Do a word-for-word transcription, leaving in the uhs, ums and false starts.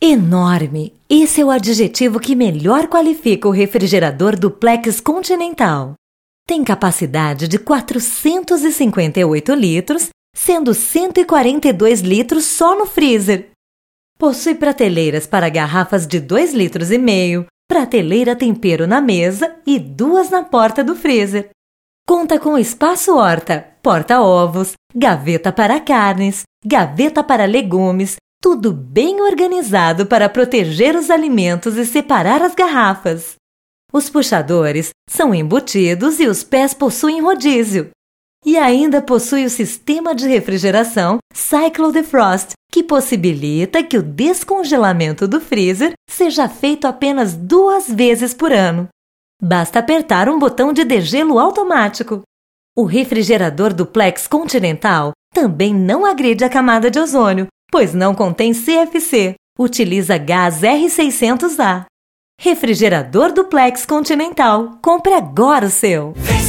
Enorme! Esse é o adjetivo que melhor qualifica o refrigerador Duplex Continental. Tem capacidade de quatrocentos e cinquenta e oito litros, sendo cento e quarenta e dois litros só no freezer. Possui prateleiras para garrafas de dois litros e meio, prateleira tempero na mesa e duas na porta do freezer. Conta com espaço horta, porta-ovos, gaveta para carnes, gaveta para legumes, tudo bem organizado para proteger os alimentos e separar as garrafas. Os puxadores são embutidos e os pés possuem rodízio. E ainda possui o sistema de refrigeração Cyclo Defrost, que possibilita que o descongelamento do freezer seja feito apenas duas vezes por ano. Basta apertar um botão de degelo automático. O refrigerador Duplex Continental também não agride a camada de ozônio, pois não contém C F C, utiliza gás R seiscentos A. Refrigerador Duplex Continental. Compre agora o seu!